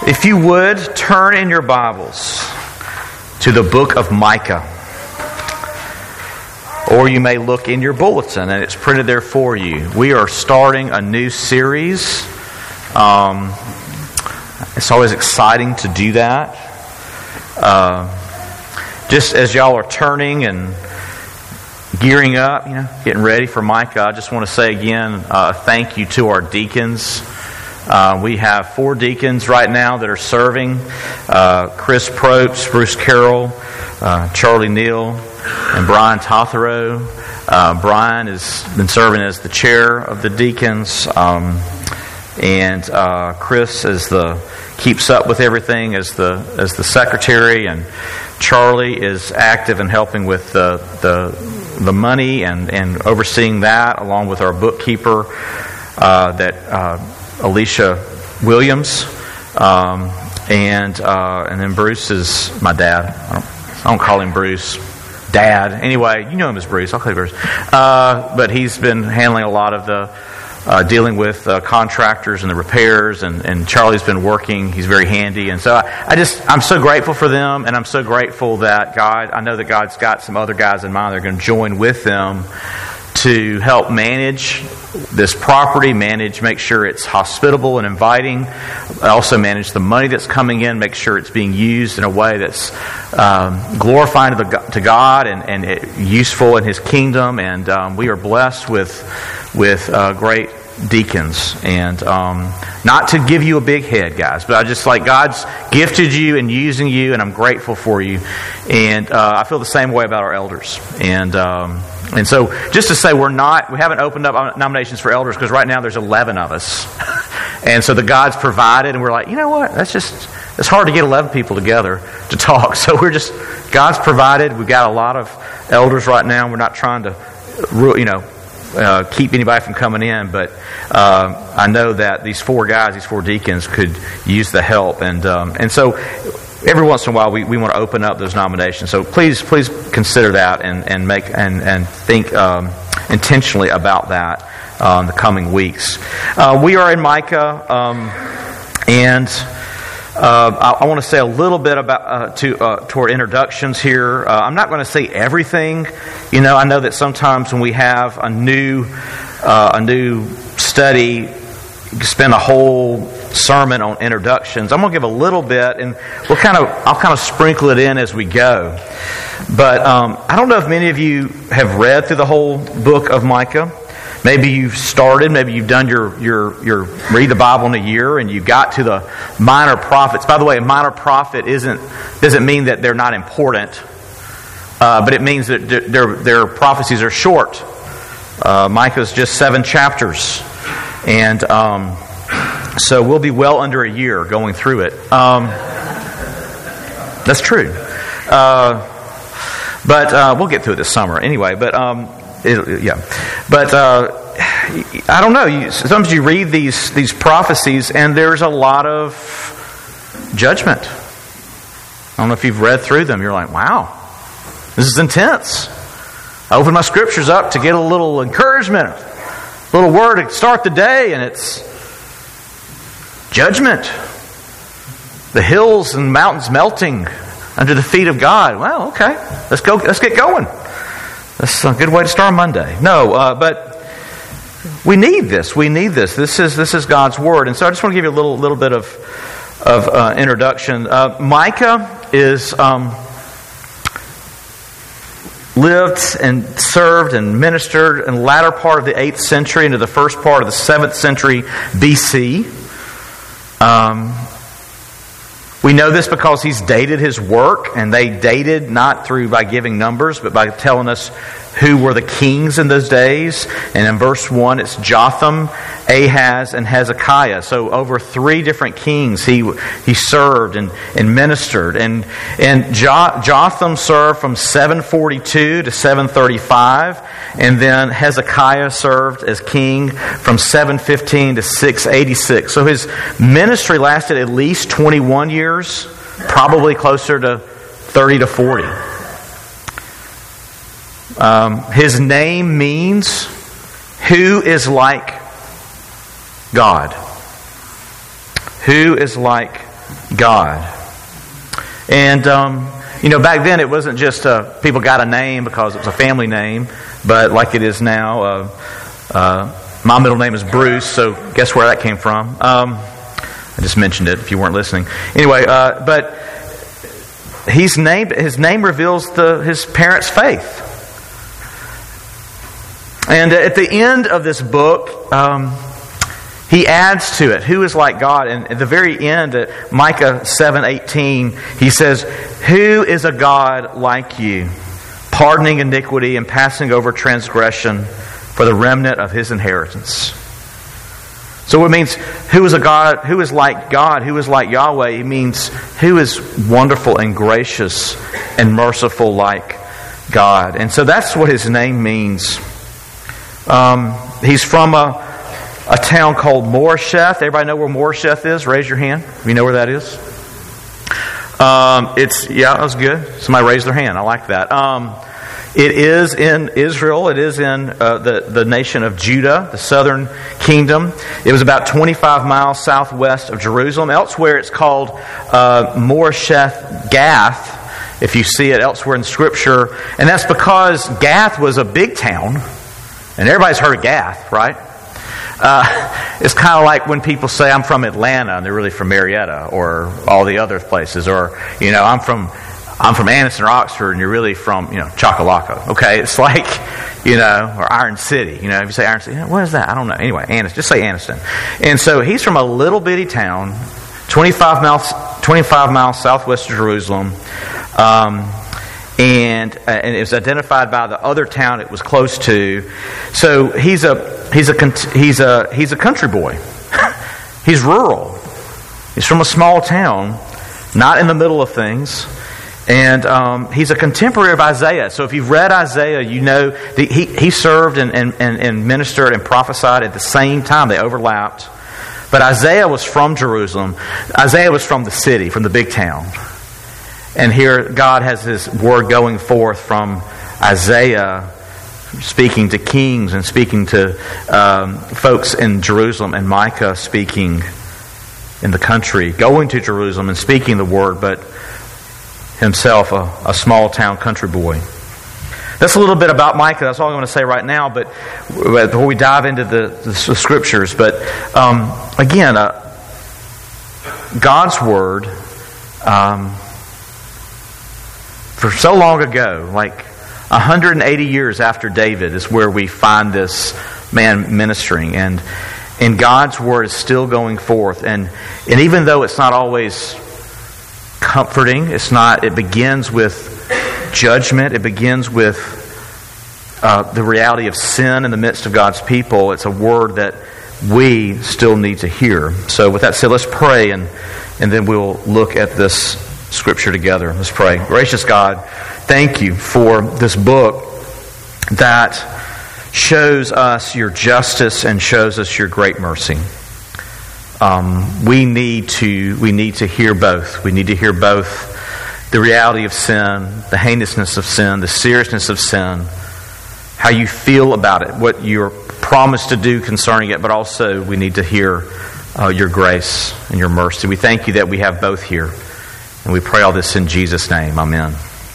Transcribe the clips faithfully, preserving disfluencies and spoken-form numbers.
If you would, turn in your Bibles to the book of Micah. Or you may look in your bulletin, and it's printed there for you. We are starting a new series. Um, it's always exciting to do that. Uh, just as y'all are turning and gearing up, you know, getting ready for Micah, I just want to say again, uh, thank you to our deacons. Uh, we have four deacons right now that are serving. Uh, Chris Probst, Bruce Carroll, uh, Charlie Neal, and Brian Tothero. Uh, Brian has been serving as the chair of the deacons. Um, and uh, Chris is the keeps up with everything as the as the secretary. And Charlie is active in helping with the the, the money and, and overseeing that, along with our bookkeeper uh, that... Uh, Alicia Williams, um, and uh, and then Bruce is my dad. I don't, I don't call him Bruce, Dad. Anyway, you know him as Bruce. I'll call him Bruce. Uh, but he's been handling a lot of the uh, dealing with uh, contractors and the repairs, and, and Charlie's been working. He's very handy, and so I, I just I'm so grateful for them, and I'm so grateful that God. I know that God's got some other guys in mind that are going to join with them to help manage this property, manage, make sure it's hospitable and inviting, also manage the money that's coming in, make sure it's being used in a way that's um, glorifying to, the, to God and, and it, useful in His kingdom. And um, we are blessed with with uh, great deacons. And um, not to give you a big head, guys, but I just like God's gifted you and using you, and I'm grateful for you. And uh, I feel the same way about our elders. And um, And so, just to say, we're not, we haven't opened up nominations for elders because right now there's eleven of us. And so the God's provided, and we're like, you know what? That's just, it's hard to get eleven people together to talk. So we're just, God's provided. We've got a lot of elders right now. We're not trying to, you know, uh, keep anybody from coming in. But uh, I know that these four guys, these four deacons could use the help. And um, and so, every once in a while, we, we want to open up those nominations. So please, please consider that and, and make and and think um, intentionally about that uh, in the coming weeks. Uh, we are in Micah, um, and uh, I, I want to say a little bit about uh, to uh, toward introductions here. Uh, I'm not going to say everything. You know, I know that sometimes when we have a new uh, a new study, you can spend a whole sermon on introductions. I'm going to give a little bit, and we'll kind of I'll kind of sprinkle it in as we go. But um, I don't know if many of you have read through the whole book of Micah. Maybe you've started. Maybe you've done your your your read the Bible in a year, and you got to the minor prophets. By the way, a minor prophet isn't doesn't mean that they're not important, uh, but it means that their their prophecies are short. Uh, Micah's just seven chapters, and um, so we'll be well under a year going through it. Um, that's true. Uh, but uh, we'll get through it this summer anyway. But um, it, yeah. But uh, I don't know. You, sometimes you read these these prophecies, and there's a lot of judgment. I don't know if you've read through them. You're like, wow, this is intense. I open my scriptures up to get a little encouragement, a little word to start the day, and it's judgment. The hills and mountains melting under the feet of God. Well, okay. Let's go. Let's get going. That's a good way to start Monday. No, uh, but we need this. We need this. This is this is God's word. And so I just want to give you a little little bit of of uh, introduction. Uh, Micah is um, lived and served and ministered in the latter part of the eighth century into the first part of the seventh century B C. Um, we know this because he's dated his work, and they dated not through by giving numbers, but by telling us who were the kings in those days. And in verse one, it's Jotham, Ahaz, and Hezekiah. So over three different kings he he served and, and ministered. And and jo- Jotham served from seven forty-two to seven thirty-five, and then Hezekiah served as king from seven fifteen to six eighty-six. So his ministry lasted at least twenty-one years, probably closer to thirty to forty. Um, his name means who is like God. Who is like God. And, um, you know, back then it wasn't just uh, people got a name because it was a family name, but like it is now, uh, uh, my middle name is Bruce, so guess where that came from? Um, I just mentioned it if you weren't listening. Anyway, uh, but he's named, his name reveals the, his parents' faith. And at the end of this book, um, he adds to it, who is like God? And at the very end, at Micah seven eighteen, he says, who is a God like you, pardoning iniquity and passing over transgression for the remnant of his inheritance? So it means, who is a God, who is like God, who is like Yahweh? It means, who is wonderful and gracious and merciful like God? And so that's what his name means. Um, he's from a, a town called Moresheth. Everybody know where Moresheth is? Raise your hand. You know where that is? Um, it's yeah, that was good. Somebody raised their hand. I like that. Um, it is in Israel. It is in uh, the the nation of Judah, the southern kingdom. It was about twenty-five miles southwest of Jerusalem. Elsewhere, it's called uh, Moresheth Gath. If you see it elsewhere in Scripture, and that's because Gath was a big town. And everybody's heard of Gath, right? Uh, it's kind of like when people say, I'm from Atlanta, and they're really from Marietta, or all the other places. Or, you know, I'm from I'm from Anniston or Oxford, and you're really from, you know, Chocolaco. Okay? It's like, you know, or Iron City. You know, if you say Iron City, what is that? I don't know. Anyway, Anniston. Just say Anniston. And so he's from a little bitty town, twenty-five miles, twenty-five miles southwest of Jerusalem. Um... And uh, and it was identified by the other town it was close to. So he's a he's a he's a he's a country boy. He's rural. He's from a small town, not in the middle of things. And um, he's a contemporary of Isaiah. So if you've read Isaiah, you know that he he served and, and, and, and ministered and prophesied at the same time. They overlapped. But Isaiah was from Jerusalem. Isaiah was from the city, from the big town. And here God has His word going forth from Isaiah, speaking to kings and speaking to um, folks in Jerusalem, and Micah speaking in the country, going to Jerusalem and speaking the word, but himself a, a small town country boy. That's a little bit about Micah. That's all I'm going to say right now, but before we dive into the, the scriptures. But um, again, uh, God's word... Um, For so long ago, like one hundred eighty years after David, is where we find this man ministering. And and God's word is still going forth. And and even though it's not always comforting, it's not. It begins with judgment. It begins with uh, the reality of sin in the midst of God's people. It's a word that we still need to hear. So with that said, let's pray, and and then we'll look at this Scripture together. Let's pray. Gracious God, thank you for this book that shows us your justice and shows us your great mercy. Um, we need to we need to hear both. We need to hear both the reality of sin, the heinousness of sin, the seriousness of sin, how you feel about it, what you're promised to do concerning it, but also we need to hear uh, your grace and your mercy. We thank you that we have both here. And we pray all this in Jesus' name. Amen.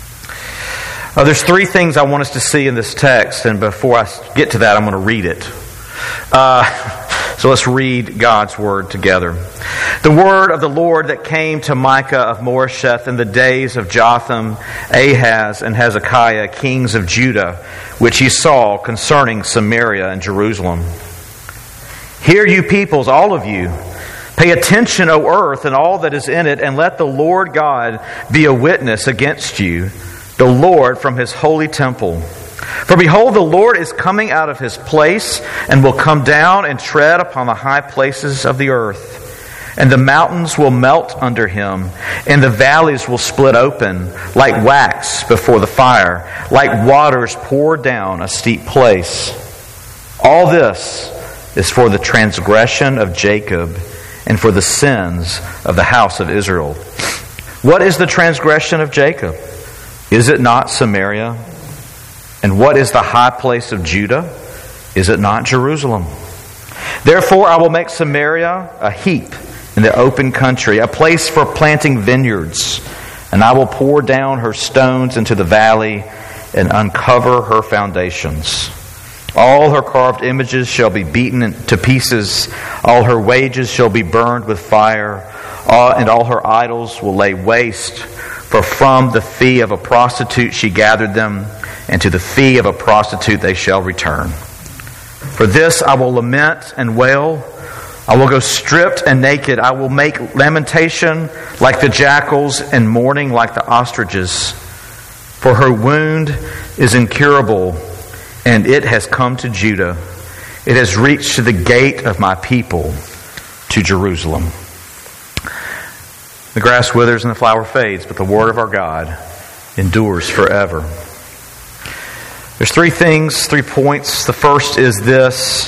Uh, there's three things I want us to see in this text. And before I get to that, I'm going to read it. Uh, so let's read God's word together. The word of the Lord that came to Micah of Moresheth in the days of Jotham, Ahaz, and Hezekiah, kings of Judah, which he saw concerning Samaria and Jerusalem. Hear, you peoples, all of you. Pay attention, O earth, and all that is in it, and let the Lord God be a witness against you, the Lord from His holy temple. For behold, the Lord is coming out of His place, and will come down and tread upon the high places of the earth. And the mountains will melt under Him, and the valleys will split open, like wax before the fire, like waters poured down a steep place. All this is for the transgression of Jacob, and for the sins of the house of Israel. What is the transgression of Jacob? Is it not Samaria? And what is the high place of Judah? Is it not Jerusalem? Therefore I will make Samaria a heap, in the open country, a place for planting vineyards. And I will pour down her stones into the valley and uncover her foundations. All her carved images shall be beaten to pieces. All her wages shall be burned with fire. All, and all her idols will lay waste. For from the fee of a prostitute she gathered them, and to the fee of a prostitute they shall return. For this I will lament and wail. I will go stripped and naked. I will make lamentation like the jackals and mourning like the ostriches. For her wound is incurable, and it has come to Judah. It has reached to the gate of my people, to Jerusalem. The grass withers and the flower fades, but the word of our God endures forever. There's three things, three points. The first is this.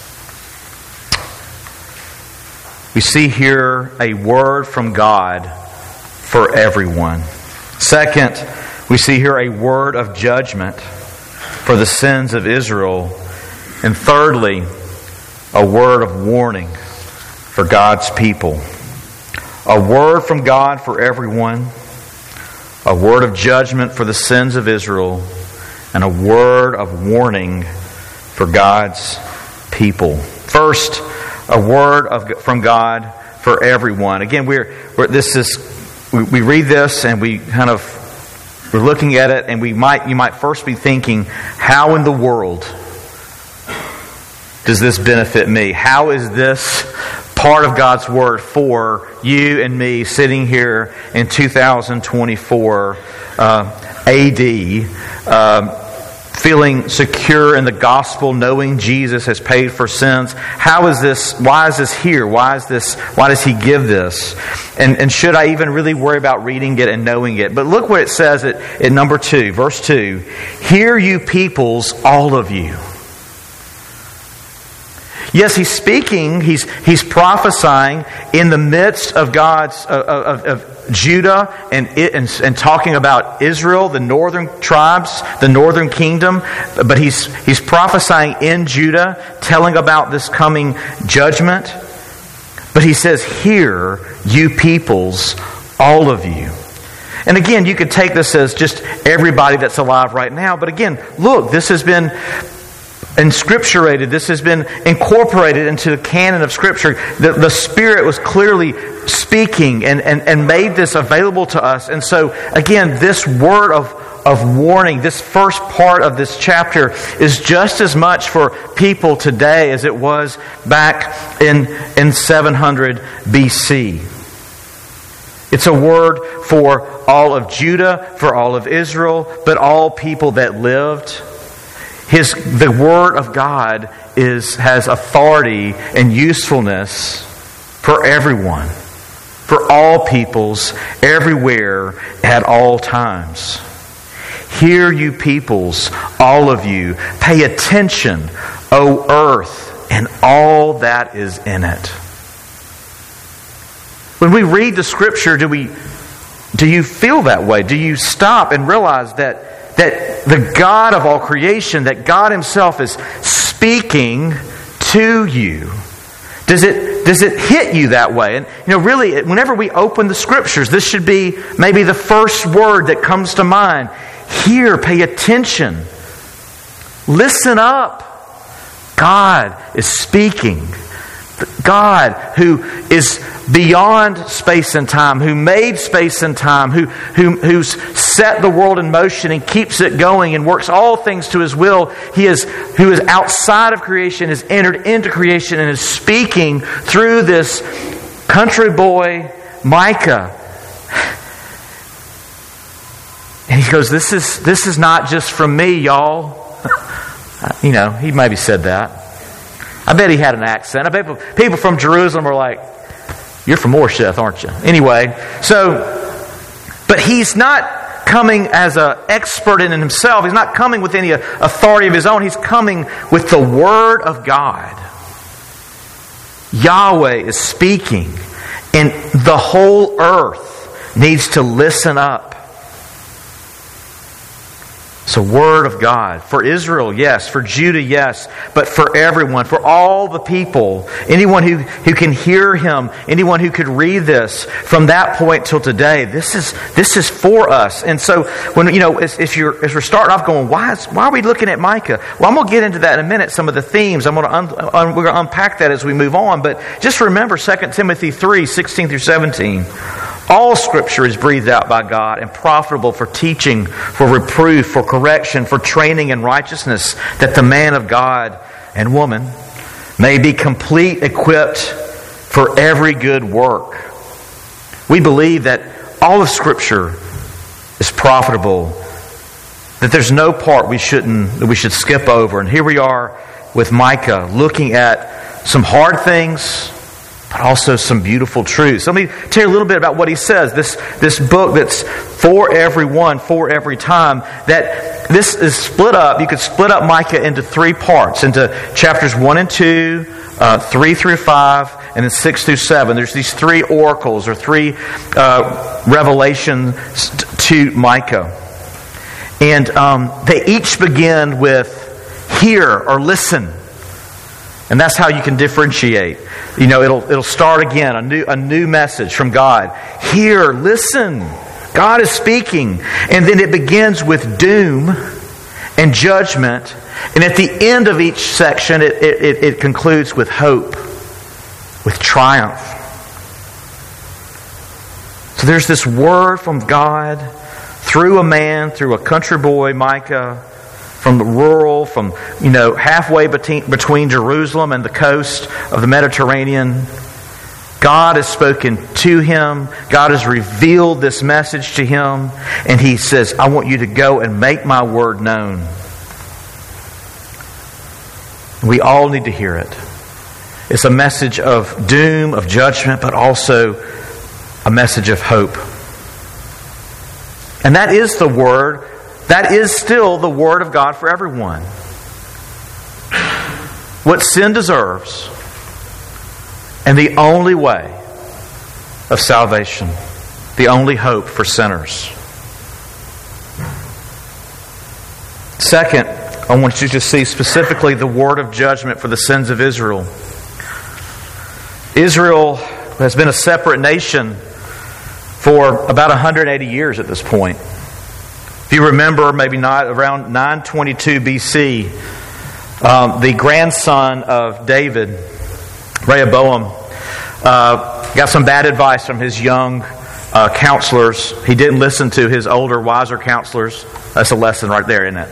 We see here a word from God for everyone. Second, we see here a word of judgment for the sins of Israel. And thirdly, a word of warning for God's people. A word from God for everyone, a word of judgment for the sins of Israel, and a word of warning for God's people. First, a word of, from God for everyone. Again, we're, we're this is we, we read this and we kind of we're looking at it, and we might you might first be thinking, how in the world does this benefit me? How is this part of God's Word for you and me sitting here in two thousand twenty-four uh, A D, um, feeling secure in the gospel, knowing Jesus has paid for sins? How is this? Why is this here? Why is this? Why does He give this? And, and should I even really worry about reading it and knowing it? But look what it says at, at number two, verse two. Hear you peoples, all of you. Yes, he's speaking, he's he's prophesying in the midst of God's, of, of, of Judah and, it, and and talking about Israel, the northern tribes, the northern kingdom. But he's he's prophesying in Judah, telling about this coming judgment. But he says, "Hear, you peoples, all of you." And again, you could take this as just everybody that's alive right now. But again, look, this has been inscripturated. This has been incorporated into the canon of Scripture. The, the Spirit was clearly speaking and, and, and made this available to us. And so, again, this word of, of warning, this first part of this chapter is just as much for people today as it was back in, in seven hundred B C. It's a word for all of Judah, for all of Israel, but all people that lived. His the Word of God is has authority and usefulness for everyone, for all peoples, everywhere, at all times. Hear, you peoples, all of you, pay attention, O earth, and all that is in it. When we read the Scripture, do we do you feel that way? Do you stop and realize that that the God of all creation, that God Himself is speaking to you? Does it does it hit you that way? And you know, really, whenever we open the Scriptures, this should be maybe the first word that comes to mind. Hear, pay attention, listen up. God is speaking. God who is beyond space and time, who made space and time, who, who who's set the world in motion and keeps it going and works all things to His will. He is who is outside of creation, has entered into creation and is speaking through this country boy, Micah. And he goes, "This is this is not just from me, y'all." You know, he maybe said that. I bet he had an accent. I bet people from Jerusalem were like, "You're from Morsheth, aren't you?" Anyway, so, but he's not coming as an expert in himself. He's not coming with any authority of his own. He's coming with the Word of God. Yahweh is speaking, and the whole earth needs to listen up. It's a word of God. For Israel, yes. For Judah, yes. But for everyone, for all the people, anyone who, who can hear him, anyone who could read this from that point till today, this is this is for us. And so, when you know, if you're as we're starting off going, why is, why are we looking at Micah? Well, I'm going to get into that in a minute. Some of the themes I'm going to un, un, we're going to unpack that as we move on. But just remember, Second Timothy three sixteen through seventeen. All Scripture is breathed out by God and profitable for teaching, for reproof, for correction, for training in righteousness, that the man of God and woman may be complete, equipped for every good work. We believe that all of Scripture is profitable, that there's no part we shouldn't, that we should skip over. And here we are with Micah, looking at some hard things, but also some beautiful truths. So let me tell you a little bit about what he says. This, this book that's for everyone, for every time, that this is split up. You could split up Micah into three parts, into chapters one and two, uh, three through five, and then six through seven. There's these three oracles or three uh, revelations to Micah. And um, they each begin with hear or listen. And that's how you can differentiate. You know, it'll it'll start again, a new a new message from God. Hear, listen. God is speaking. And then it begins with doom and judgment. And at the end of each section, it, it, it concludes with hope, with triumph. So there's this word from God through a man, through a country boy, Micah, from the rural, from, you know, halfway between, between Jerusalem and the coast of the Mediterranean. God has spoken to him. God has revealed this message to him. And he says, I want you to go and make my word known. We all need to hear it. It's a message of doom, of judgment, but also a message of hope. And that is the word. That is still the word of God for everyone. What sin deserves, and the only way of salvation, the only hope for sinners. Second, I want you to see specifically the word of judgment for the sins of Israel. Israel has been a separate nation for about one hundred eighty years at this point. If you remember, maybe not around nine twenty-two B C, um, the grandson of David, Rehoboam, uh, got some bad advice from his young uh, counselors. He didn't listen to his older, wiser counselors. That's a lesson right there, isn't it?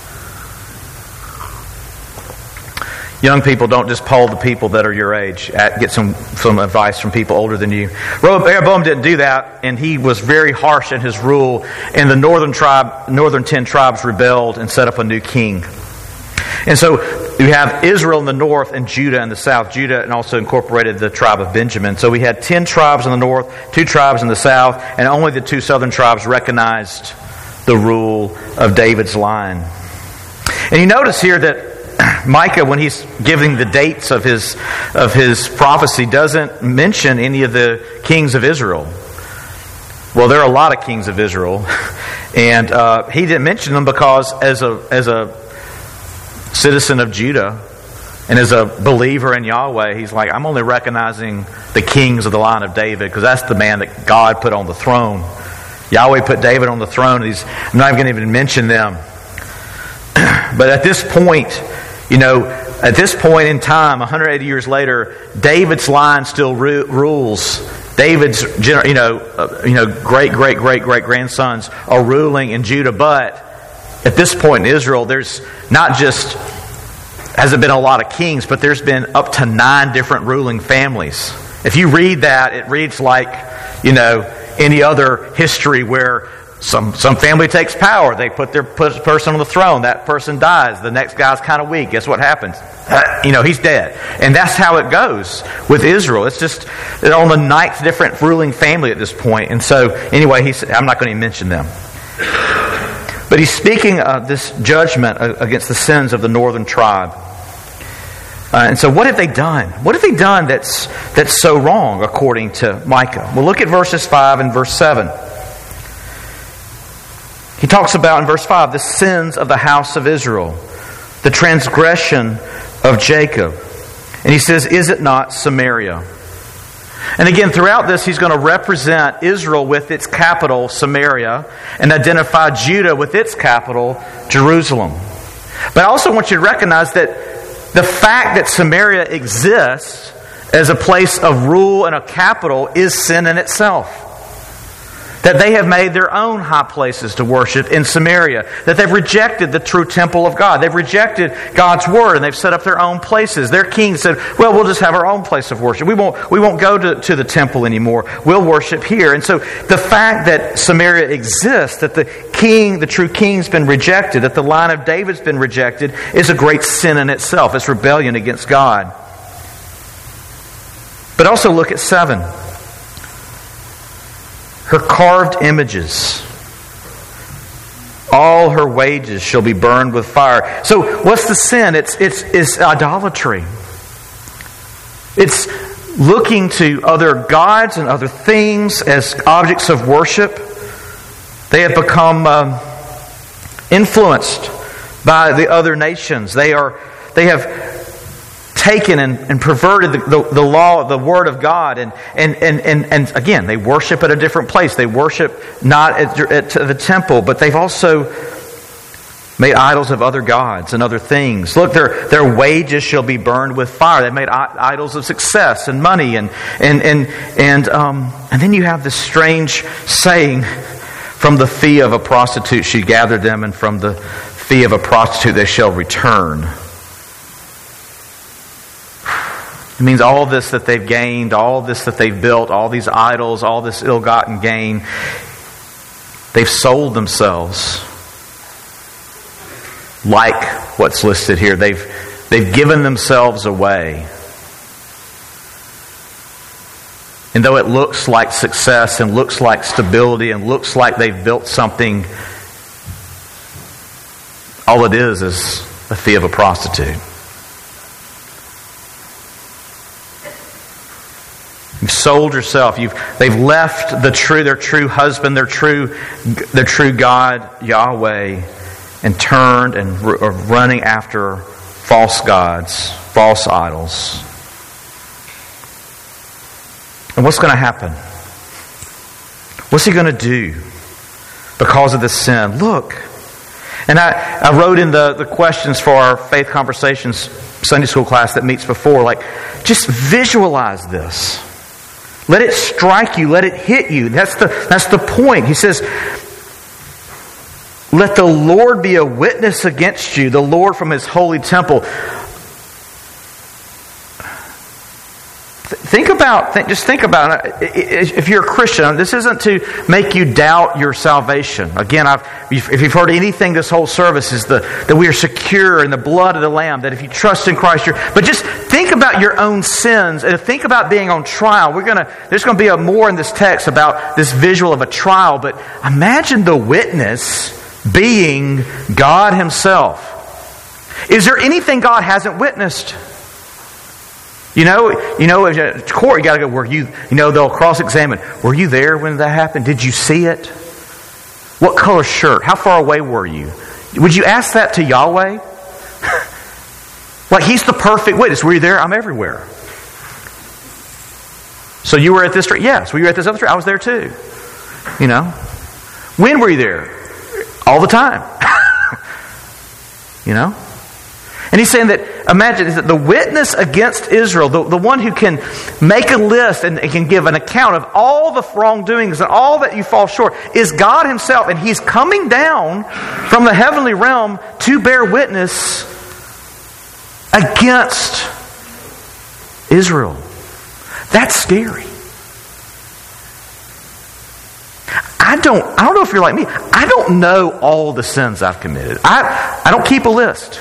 Young people, don't just poll the people that are your age. Get some, some advice from people older than you. Rehoboam didn't do that, and he was very harsh in his rule. And the northern tribe, northern ten tribes rebelled and set up a new king. And so you have Israel in the north and Judah in the south. Judah and also incorporated the tribe of Benjamin. So we had ten tribes in the north, two tribes in the south, and only the two southern tribes recognized the rule of David's line. And you notice here that Micah, when he's giving the dates of his of his prophecy, doesn't mention any of the kings of Israel. Well, there are a lot of kings of Israel, and uh, he didn't mention them because, as a as a citizen of Judah and as a believer in Yahweh, he's like, I'm only recognizing the kings of the line of David because that's the man that God put on the throne. Yahweh put David on the throne. And he's I'm not going to even mention them. But at this point, you know, at this point in time, one hundred eighty years later, David's line still ru- rules. David's, you know, uh, you know, great, great, great, great grandsons are ruling in Judah. But at this point in Israel, there's not just hasn't been a lot of kings, but there's been up to nine different ruling families. If you read that, it reads like, you know, any other history where Some some family takes power. They put their person on the throne. That person dies. The next guy's kind of weak. Guess what happens? Uh, you know, he's dead. And that's how it goes with Israel. It's just they're on the ninth different ruling family at this point. And so, anyway, he said, I'm not going to mention them. But he's speaking of this judgment against the sins of the northern tribe. Uh, and so what have they done? What have they done that's that's so wrong, according to Micah? Well, look at verses five and verse seven. He talks about in verse five the sins of the house of Israel, the transgression of Jacob. And he says, is it not Samaria? And again, throughout this, he's going to represent Israel with its capital, Samaria, and identify Judah with its capital, Jerusalem. But I also want you to recognize that the fact that Samaria exists as a place of rule and a capital is sin in itself. That they have made their own high places to worship in Samaria. That they've rejected the true temple of God. They've rejected God's word and they've set up their own places. Their king said, well, we'll just have our own place of worship. We won't, we won't go to, to the temple anymore. We'll worship here. And so the fact that Samaria exists, that the king, the true king's been rejected, that the line of David's been rejected, is a great sin in itself. It's rebellion against God. But also look at seven. Her carved images, all her wages shall be burned with fire. So what's the sin? It's, it's, it's idolatry. It's looking to other gods and other things as objects of worship. They have become um, influenced by the other nations. They are, they have taken and, and perverted the, the, the law, the Word of God, and, and, and, and, and again, they worship at a different place. They worship not at, at the temple, but they've also made idols of other gods and other things. Look, their, their wages shall be burned with fire. They've made idols of success and money, and and and and um, and then you have this strange saying, from the fee of a prostitute she gathered them, and from the fee of a prostitute they shall return. It means all this that they've gained, all this that they've built, all these idols, all this ill-gotten gain, they've sold themselves like what's listed here. They've, they've given themselves away. And though it looks like success and looks like stability and looks like they've built something, all it is is a fee of a prostitute. You've sold yourself. You've they've left the true, their true husband, their true, their true God, Yahweh, and turned and are running after false gods, false idols. And what's going to happen? What's he going to do because of this sin? Look. And I, I wrote in the, the questions for our Faith Conversations Sunday school class that meets before, like, just visualize this. Let it strike you. Let it hit you. That's the, that's the point. He says, let the Lord be a witness against you, the Lord from His holy temple. Think about, think, just think about it. If you're a Christian, this isn't to make you doubt your salvation. Again, I've, if you've heard anything this whole service is the, that we are secure in the blood of the Lamb, that if you trust in Christ, you're, but just think about your own sins and think about being on trial. We're gonna, there's going to be a more in this text about this visual of a trial, but imagine the witness being God Himself. Is there anything God hasn't witnessed? You know, you know, at court, you got to go, were you, you know, they'll cross-examine. Were you there when that happened? Did you see it? What color shirt? How far away were you? Would you ask that to Yahweh? Like, He's the perfect witness. Were you there? I'm everywhere. So you were at this street? Yes. Were you at this other street? I was there too. You know? When were you there? All the time. You know? And he's saying that, imagine, that the witness against Israel, the, the one who can make a list and can give an account of all the wrongdoings and all that you fall short, is God Himself. And He's coming down from the heavenly realm to bear witness against Israel. That's scary. I don't, I don't know if you're like me. I don't know all the sins I've committed. I, I don't keep a list.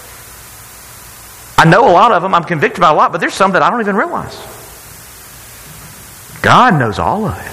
I know a lot of them. I'm convicted by a lot, but there's some that I don't even realize. God knows all of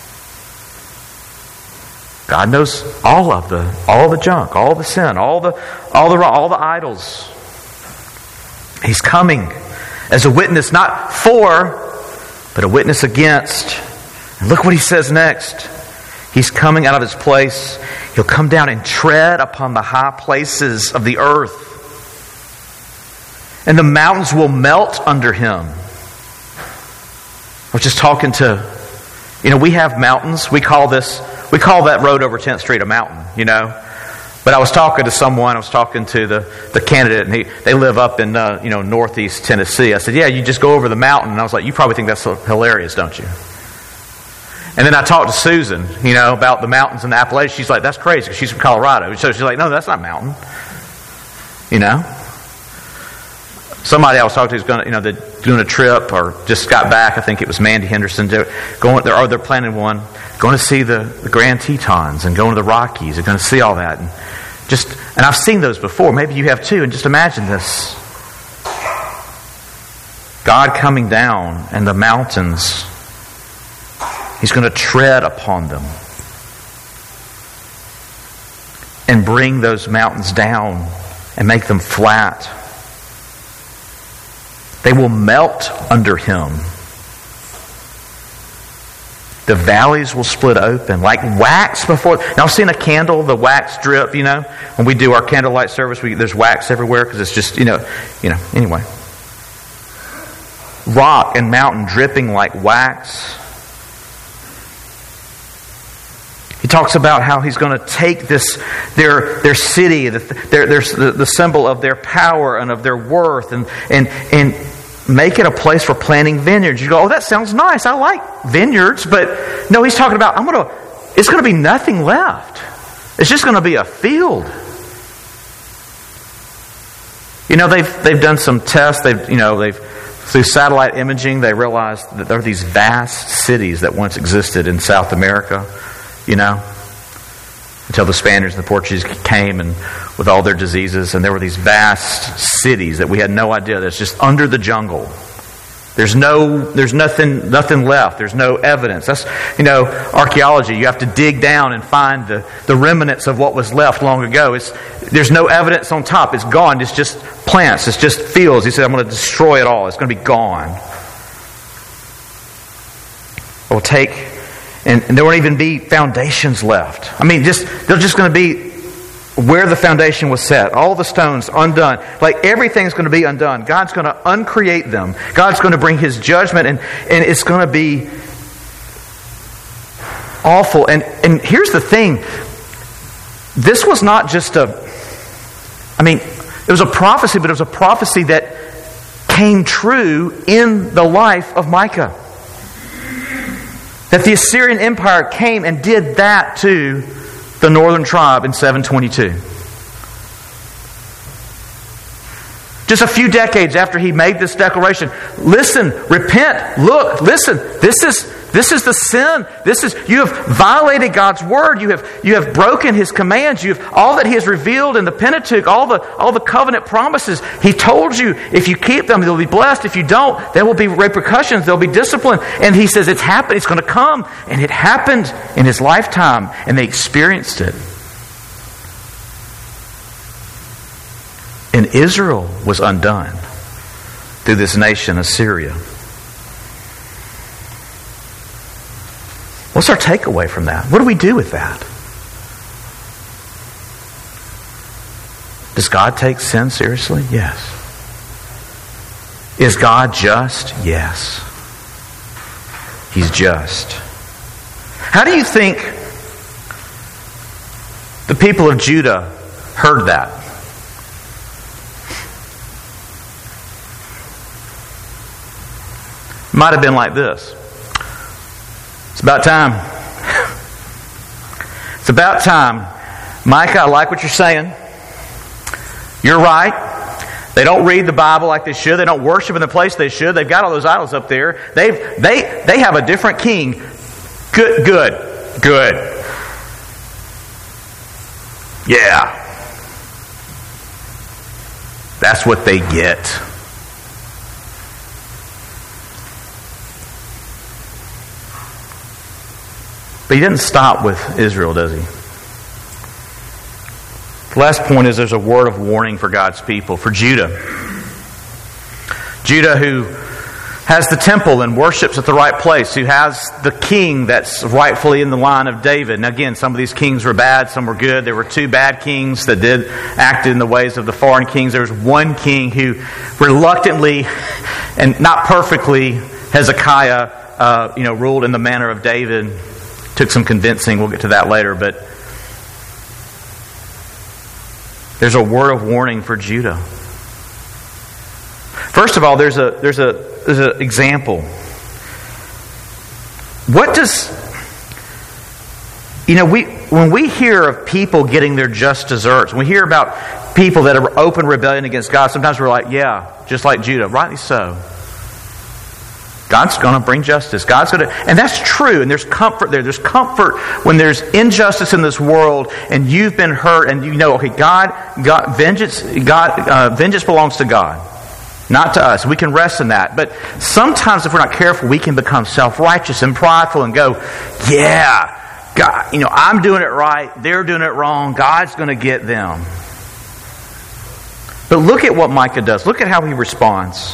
it. God knows all of the all the junk, all the sin, all the all the all the idols. He's coming as a witness, not for, but a witness against. And look what He says next. He's coming out of his place. He'll come down and tread upon the high places of the earth. And the mountains will melt under him. I was just talking to, you know, we have mountains. We call this, we call that road over tenth Street a mountain, you know. But I was talking to someone, I was talking to the, the candidate, and he, they live up in, uh, you know, northeast Tennessee. I said, yeah, you just go over the mountain. And I was like, you probably think that's hilarious, don't you? And then I talked to Susan, you know, about the mountains in the Appalachians. She's like, that's crazy, because she's from Colorado. So she's like, no, that's not a mountain. You know? Somebody I was talking to is going to, you know, they're doing a trip or just got back. I think it was Mandy Henderson. They're going, they're, or they're planning one, going to see the, the Grand Tetons and going to the Rockies. They're going to see all that. And just, and I've seen those before. Maybe you have too. And just imagine this. God coming down and the mountains, He's going to tread upon them and bring those mountains down and make them flat. They will melt under Him. The valleys will split open like wax before. Now, I've seen a candle, the wax drip, you know. When we do our candlelight service, we, there's wax everywhere because it's just, you know, you know, anyway. Rock and mountain dripping like wax. He talks about how He's going to take this, their their city, their, their, the, the symbol of their power and of their worth, and and and make it a place for planting vineyards. You go, oh, that sounds nice. I like vineyards, but no, He's talking about I'm going to. It's going to be nothing left. It's just going to be a field. You know, they've they've done some tests. They've you know they've through satellite imaging they realized that there are these vast cities that once existed in South America. You know, until the Spaniards and the Portuguese came and with all their diseases, and there were these vast cities that we had no idea that's just under the jungle. There's no, there's nothing, nothing left. There's no evidence. That's, you know, archaeology. You have to dig down and find the, the remnants of what was left long ago. It's, there's no evidence on top. It's gone. It's just plants. It's just fields. He said, I'm going to destroy it all. It's going to be gone. It will take. And there won't even be foundations left. I mean, just they're just going to be where the foundation was set. All the stones undone. Like everything's going to be undone. God's going to uncreate them. God's going to bring His judgment, and, and it's going to be awful. And, and here's the thing. This was not just a... I mean, it was a prophecy, but it was a prophecy that came true in the life of Micah. That the Assyrian Empire came and did that to the northern tribe in seven twenty-two. Just a few decades after he made this declaration, listen, repent, look, listen, this is this is the sin. This is you have violated God's word. You have you have broken His commands. You have all that He has revealed in the Pentateuch, all the all the covenant promises. He told you if you keep them, you'll be blessed. If you don't, there will be repercussions. There will be discipline. And He says it's happened. It's going to come, and it happened in His lifetime, and they experienced it. And Israel was undone through this nation, Assyria. What's our takeaway from that? What do we do with that? Does God take sin seriously? Yes. Is God just? Yes. He's just. How do you think the people of Judah heard that? Might have been like this. It's about time. It's about time. Micah, I like what you're saying. You're right. They don't read the Bible like they should. They don't worship in the place they should. They've got all those idols up there. They've, they they have a different king. Good, good, good. Yeah. That's what they get. But He didn't stop with Israel, does He? The last point is there's a word of warning for God's people, for Judah. Judah, who has the temple and worships at the right place, who has the king that's rightfully in the line of David. And again, some of these kings were bad, some were good. There were two bad kings that did act in the ways of the foreign kings. There was one king who reluctantly and not perfectly, Hezekiah, uh, you know, ruled in the manner of David. Took some convincing. We'll get to that later, but there's a word of warning for Judah. First of all, there's a there's a there's an example. What does you know we when we hear of people getting their just deserts, when we hear about people that are open rebellion against God, sometimes we're like, yeah, just like Judah, rightly so. God's going to bring justice. God's going to, and that's true. And there's comfort there. There's comfort when there's injustice in this world, and you've been hurt, and you know, okay, God, God, vengeance, God, uh, vengeance belongs to God, not to us. We can rest in that. But sometimes, if we're not careful, we can become self-righteous and prideful and go, "Yeah, God, you know, I'm doing it right. They're doing it wrong. God's going to get them." But look at what Micah does. Look at how he responds.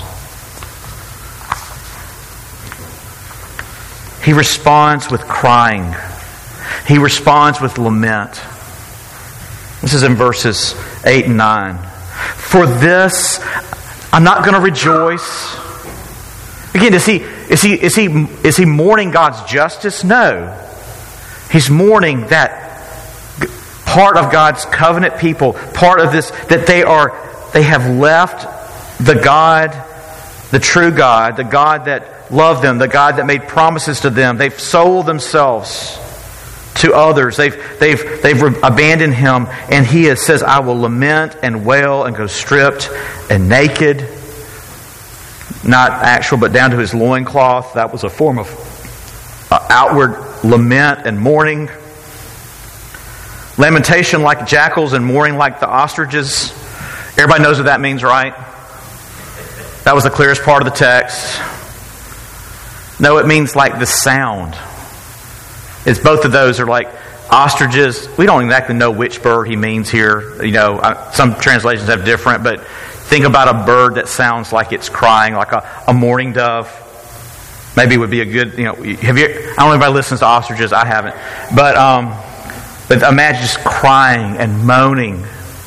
He responds with crying. He responds with lament. This is in verses eight and nine. For this, I'm not going to rejoice. Again, is he is he is he is he mourning God's justice? No. He's mourning that part of God's covenant people, part of this that they are they have left the God, the true God, the God that loved them, the God that made promises to them. They've sold themselves to others. They've they've they've abandoned Him, and He is, says, "I will lament and wail and go stripped and naked." Not actual, but down to his loincloth. That was a form of uh, outward lament and mourning. Lamentation like jackals and mourning like the ostriches. Everybody knows what that means, right? That was the clearest part of the text. No, it means like the sound. It's both of those are like ostriches. We don't exactly know which bird he means here. You know, some translations have different, but think about a bird that sounds like it's crying, like a, a mourning dove. Maybe it would be a good, you know, have you, I don't know if anybody listens to ostriches, I haven't. But, um, but imagine just crying and moaning.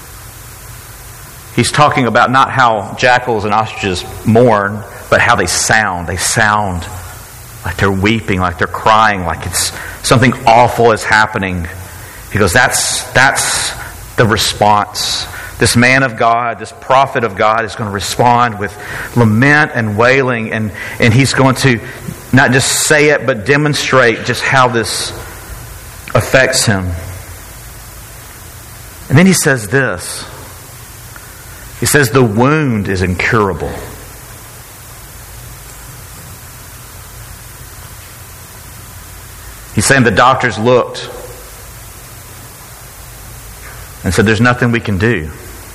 He's talking about not how jackals and ostriches mourn, but how they sound. They sound like they're weeping, like they're crying, like it's something awful is happening. Because that's that's the response. This man of God, this prophet of God is going to respond with lament and wailing, and, and he's going to not just say it, but demonstrate just how this affects him. And then he says this. He says, the wound is incurable. He's saying the doctors looked and said, there's nothing we can do.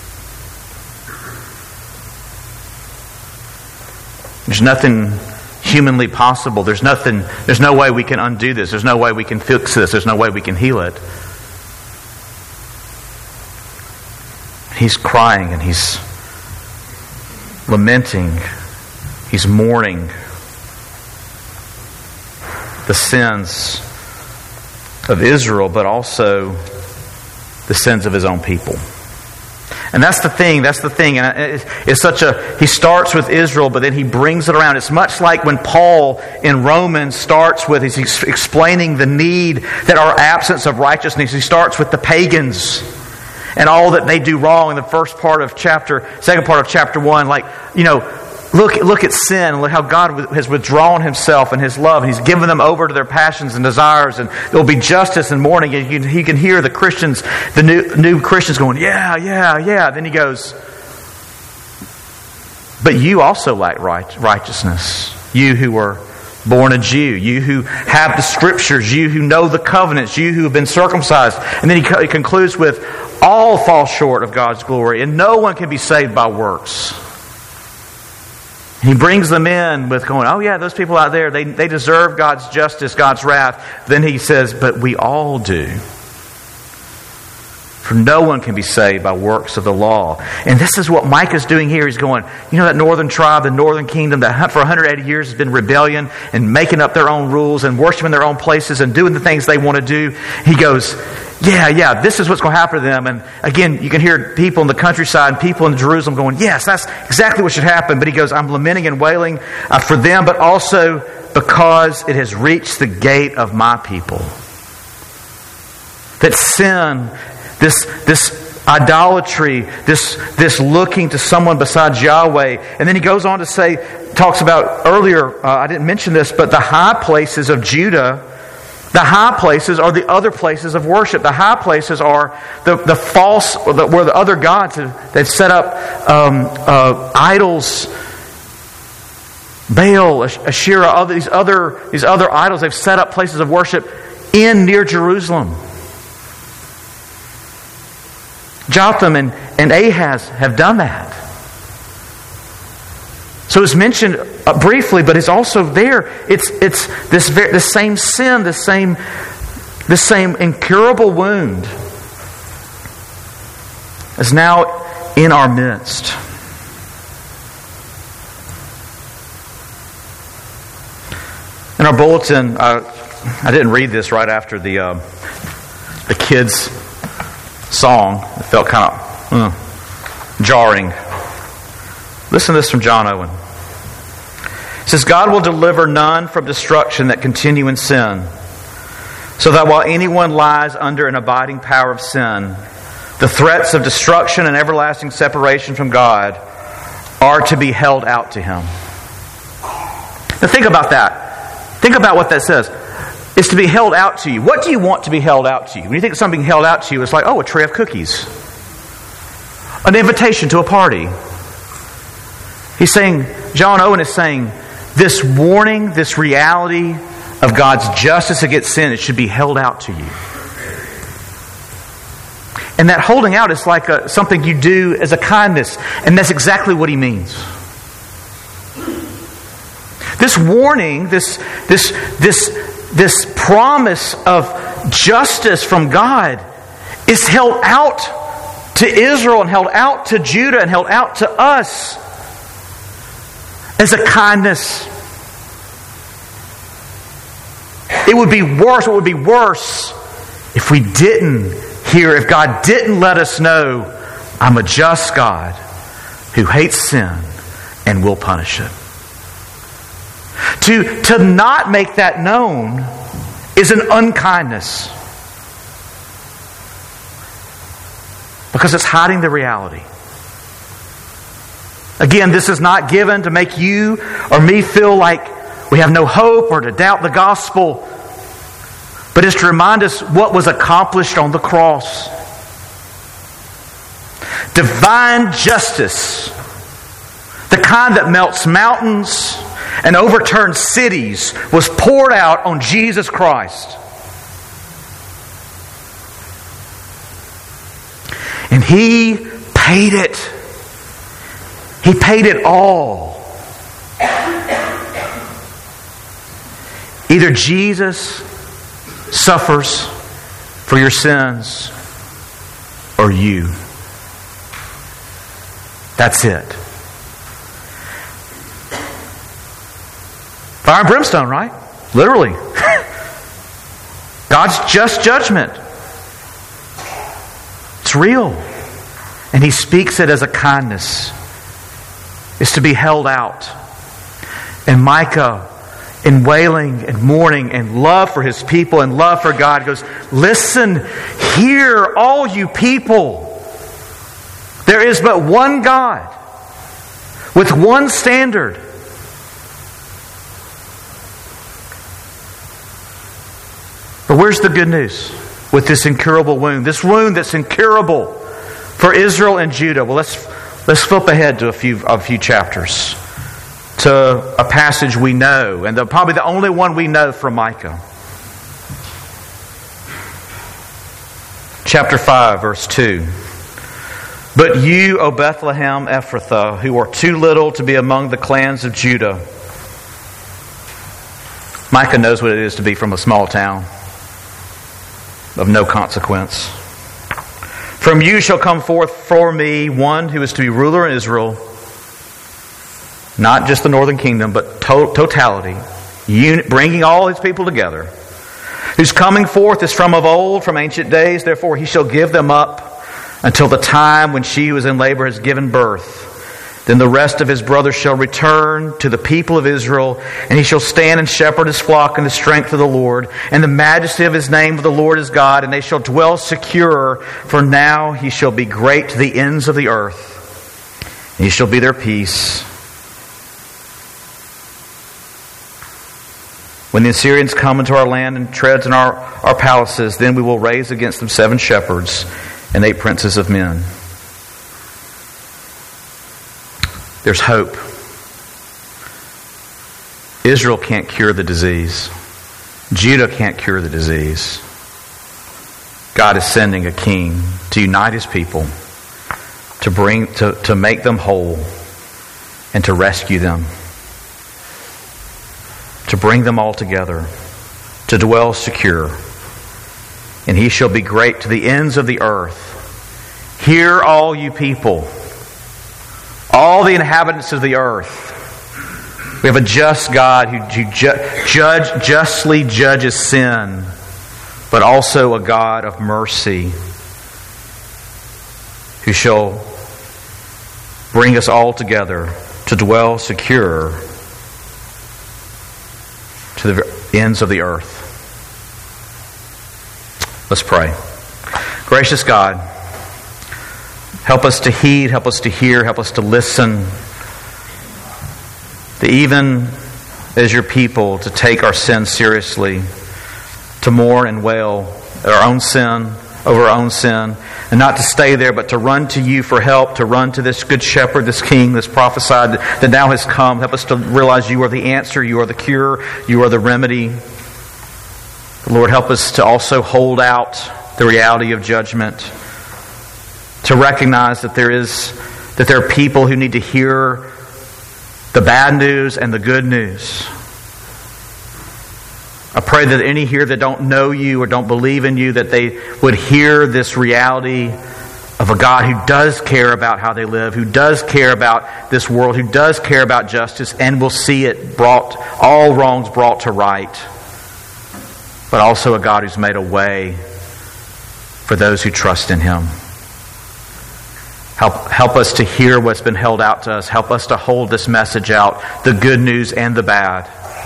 There's nothing humanly possible. There's nothing, there's no way we can undo this. There's no way we can fix this. There's no way we can heal it. He's crying and he's lamenting. He's mourning the sins of Israel, but also the sins of his own people. And that's the thing, that's the thing. And it's such a, he starts with Israel, but then he brings it around. It's much like when Paul in Romans starts with, he's explaining the need that our absence of righteousness. He starts with the pagans and all that they do wrong in the first part of chapter, second part of chapter one. Like, you know, look, look at sin. Look how God has withdrawn Himself and His love. And He's given them over to their passions and desires. And there will be justice and mourning. And you, you can hear the Christians, the new, new Christians going, yeah, yeah, yeah. Then he goes, but you also lack right, righteousness. You who are born a Jew, you who have the Scriptures, you who know the covenants, you who have been circumcised. And then he, he concludes with, all fall short of God's glory, and no one can be saved by works. He brings them in with going, oh yeah, those people out there, they, they deserve God's justice, God's wrath. Then he says, but we all do. For no one can be saved by works of the law. And this is what Micah's doing here. He's going, you know that northern tribe, the northern kingdom that for one hundred eighty years has been rebellion and making up their own rules and worshiping their own places and doing the things they want to do. He goes, yeah, yeah, this is what's going to happen to them. And again, you can hear people in the countryside and people in Jerusalem going, yes, that's exactly what should happen. But he goes, I'm lamenting and wailing uh, for them, but also because it has reached the gate of my people. That sin, this this idolatry, this this looking to someone besides Yahweh. And then he goes on to say, talks about earlier, uh, I didn't mention this, but the high places of Judah, the high places are the other places of worship. The high places are the, the false, or the, where the other gods have they've set up um, uh, idols, Baal, Asherah, all these other these other idols. They've set up places of worship in near Jerusalem. Jotham and, and Ahaz have done that. So it's mentioned uh, briefly, but it's also there. It's it's this very, the same sin, the same the same incurable wound is now in our midst. In our bulletin, uh, I didn't read this right after the uh, the kids' song. It felt kind of uh, jarring. Listen to this from John Owen. It says, God will deliver none from destruction that continue in sin, so that while anyone lies under an abiding power of sin, the threats of destruction and everlasting separation from God are to be held out to him. Now think about that. Think about what that says. It's to be held out to you. What do you want to be held out to you? When you think of something held out to you, it's like, oh, a tray of cookies. An invitation to a party. He's saying, John Owen is saying, this warning, this reality of God's justice against sin, it should be held out to you. And that holding out is like a, something you do as a kindness. And that's exactly what he means. This warning, this, this, this, this promise of justice from God is held out to Israel and held out to Judah and held out to us as a kindness. It would be worse, it would be worse if we didn't hear, if God didn't let us know, I'm a just God who hates sin and will punish it. To, to not make that known is an unkindness. Because it's hiding the reality. Again, this is not given to make you or me feel like we have no hope or to doubt the gospel, but it's to remind us what was accomplished on the cross. Divine justice, the kind that melts mountains and overturns cities, was poured out on Jesus Christ. And He paid it. He paid it all. Either Jesus suffers for your sins or you. That's it. Fire and brimstone, right? Literally. God's just judgment. It's real. And He speaks it as a kindness. It's to be held out. And Micah, in wailing and mourning and love for his people and love for God, goes, listen, hear all you people. There is but one God with one standard. But where's the good news with this incurable wound? This wound that's incurable for Israel and Judah. Well, let's let's flip ahead to a few a few chapters to a passage we know, and the, probably the only one we know from Micah. Chapter five, verse two. But you, O Bethlehem Ephrathah, who are too little to be among the clans of Judah. Micah knows what it is to be from a small town of no consequence. From you shall come forth for me one who is to be ruler in Israel, not just the northern kingdom, but to- totality, un- bringing all his people together, whose coming forth is from of old, from ancient days. Therefore he shall give them up until the time when she who is in labor has given birth. Then the rest of his brothers shall return to the people of Israel, and he shall stand and shepherd his flock in the strength of the Lord, and the majesty of his name of the Lord is God, and they shall dwell secure, for now he shall be great to the ends of the earth, and he shall be their peace. When the Assyrians come into our land and treads in our, our palaces, then we will raise against them seven shepherds and eight princes of men. There's hope. Israel can't cure the disease. Judah can't cure the disease. God is sending a king to unite his people, to bring, to, to make them whole, and to rescue them, to bring them all together, to dwell secure. And he shall be great to the ends of the earth. Hear, all you people, all the inhabitants of the earth. We have a just God who, who ju- judge, justly judges sin, but also a God of mercy who shall bring us all together to dwell secure to the ends of the earth. Let's pray. Gracious God, help us to heed, help us to hear, help us to listen. To even as your people, to take our sin seriously, to mourn and wail at our own sin, over our own sin, and not to stay there, but to run to you for help, to run to this good shepherd, this king, this prophesied that now has come. Help us to realize you are the answer, you are the cure, you are the remedy. Lord, help us to also hold out the reality of judgment, to recognize that there is that there are people who need to hear the bad news and the good news. I pray that any here that don't know you or don't believe in you, that they would hear this reality of a God who does care about how they live, who does care about this world, who does care about justice, and will see it brought, all wrongs brought to right. But also a God who's made a way for those who trust in Him. Help, help us to hear what's been held out to us. Help us to hold this message out, the good news and the bad,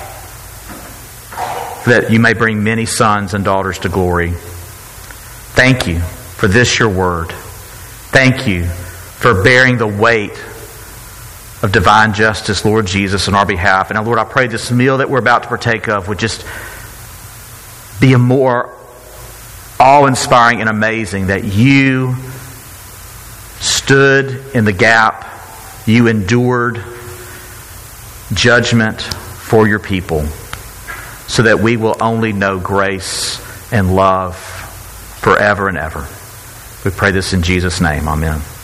that you may bring many sons and daughters to glory. Thank you for this, your word. Thank you for bearing the weight of divine justice, Lord Jesus, on our behalf. And Lord, I pray this meal that we're about to partake of would just be a more awe-inspiring and amazing, that you stood in the gap, you endured judgment for your people, so that we will only know grace and love forever and ever. We pray this in Jesus' name. Amen.